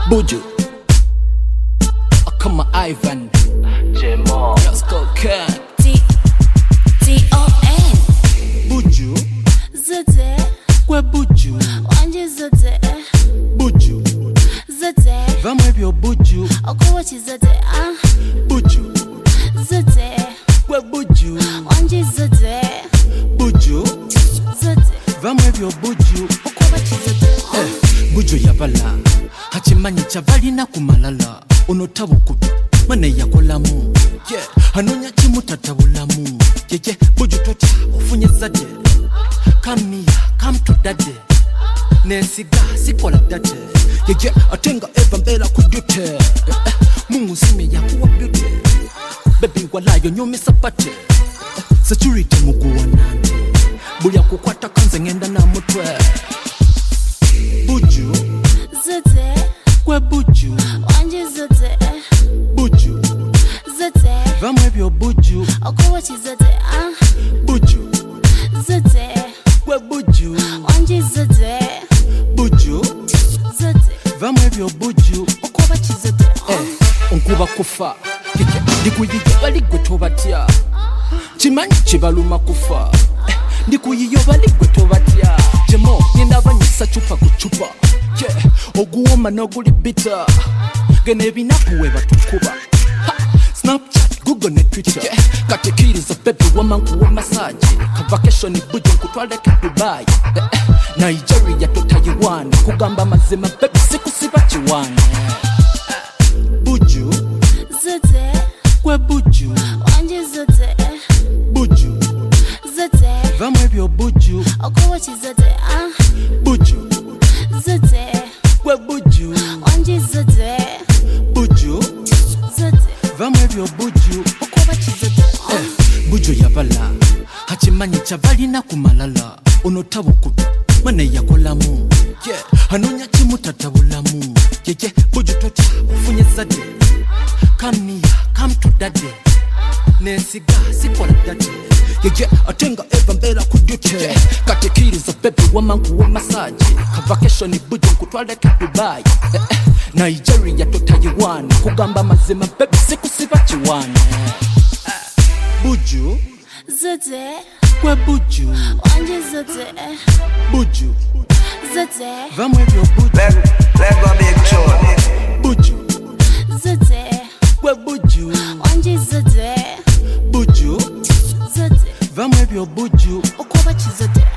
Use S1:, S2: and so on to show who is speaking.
S1: Buju, come on Ivan,
S2: J-Mo,
S1: let's go Ken.
S3: T-O-N
S1: Buju,
S3: Zete
S1: kwe Buju,
S3: Wanje Zete
S1: Buju,
S3: Zete
S1: vamwe byo Buju,
S3: Okuwachi Zete
S1: Buju,
S3: Zete
S1: kwe Buju,
S3: Wanje Zete
S1: Buju,
S3: Zete
S1: vamwe byo Buju,
S3: Okuwachi Zete
S1: Buju yabala, hachimanyi chavalina kumalala, onotabukubi, mane yakolamu, yeah, hanonya chimu tatabulamu, yeah, Buju tocha, ufunye zade, come here, come to daddy, nesiga, sikola dade, yeah, atenga eva mbela kudute, mungu sime ya kuwa beauty, baby walayo nyumi sapate, security muguwa nante, bulia kukwata kanze ngenda na mutwe, Buju,
S3: Zete
S1: kwe Buju,
S3: Wanje Zete
S1: Buju,
S3: Zete
S1: vamwe byo Buju,
S3: Okuwachi Zete
S1: Buju,
S3: Zete
S1: kwe Buju,
S3: Wanje Zete
S1: Buju,
S3: Zete
S1: vamwe byo Buju,
S3: Okuwachi Zete
S1: onkuba kufa, ndikuyiyo baligwe tobatya, chimanyi chibaluma kufa, ndikuyiyo baligwe tobatya, Jemo nindabanyisa chupa kuchupa, yeah, oguwoma noguli bitter, gene binakuwe batukuba, Snapchat, Google ne Twitter, yeah, katekiriza baby wamangu wa massage, vacation Buju nkutwale ke Dubai, Nigeria to Taiwan, kugamba mazima baby sikusiba chiwane, Buju,
S3: Zete
S1: kwe Buju,
S3: Wanje Zete
S1: Buju,
S3: Zete
S1: vamwe byo Buju,
S3: Okuwachi Zete
S1: Buju,
S3: Zete
S1: kwe Buju,
S3: Wanje Zete
S1: Buju,
S3: Zete
S1: vamwe byo Buju,
S3: Okuwachi Zete
S1: Buju yabala, hachimanyi chavalina kumalala, onotabukubi, mane yakolamu, yeah, hanonya chimu tatabulamu, yeah, Buju tocha, ufunye zade, come here, come to daddy, nesiga, sikola dade, yeah, atenga eva mbela kudute, katekiriza baby wamangu wa massage, vacation Buju nkutwale ke Dubai, Nigeria to Taiwan, kugamba mazima baby sikusiba chiwane, Buju,
S3: Zete
S1: kwe Buju,
S3: Wanje Zete
S1: Buju,
S3: Zete
S1: vamwe byo Buju,
S2: let go big tune.
S1: Buju,
S3: Zete
S1: kwe Buju,
S3: Wanje Zete
S1: Buju,
S3: Zete
S1: vamwe byo Buju,
S3: Okuwachi Zete